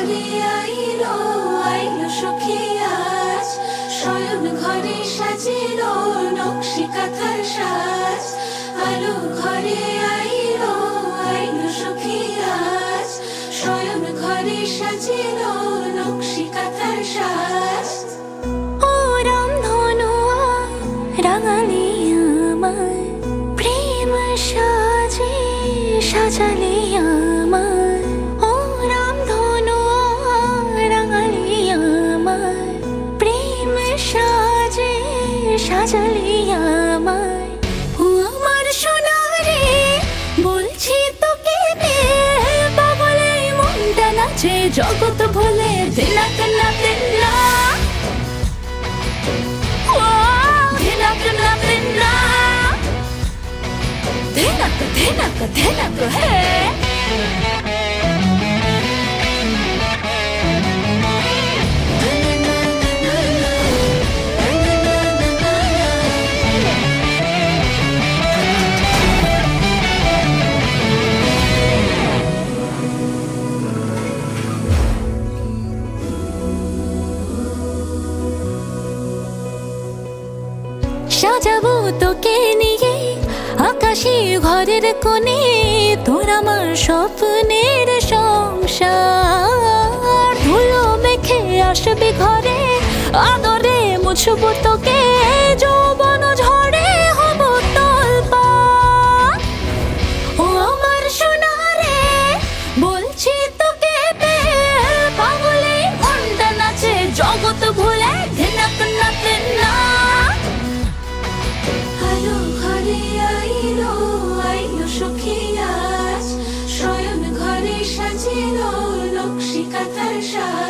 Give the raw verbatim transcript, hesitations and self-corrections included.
ঘরে আইলো আইলো সখী আজ শয়ন ঘরে সাজিলো নকশি কাঁথার সাজ আলো ঘরে আইলো আইলো সখী আজ শয়ন ঘরে সাজিলো নকশি কাঁথার সাজ ও রামধনু রাঙালি আমায় প্রেম সাজে সাজালি আমায় ও রামধনু রাঙালি আমায় প্রেম সাজে সাজালি আমায় ও আমার সোনা রে বলছি তোকে পাগলে মনটা নাচে জগৎ ভুলে দিনা কান্না দিনা Thenak, thenak, thenak, hey. সাজাবো তোকে নিয়ে আকাশী ঘরের কোণে তোর আমার স্বপ্নের সংসার ধুলো মেখে আসবি ঘরে আদরে মুছবো তোকে যৌবন ঝরে হব তোলপাড় ও আমার সোনা রে বলছি তোকে পাগলে মনটা নাচে জগৎ ভুলে ধিনাক নাচে না আলো ঘরে আইলো আইলো সখী আজ শয়ন ঘরে সাজিলো নকশি কাঁথার সাজ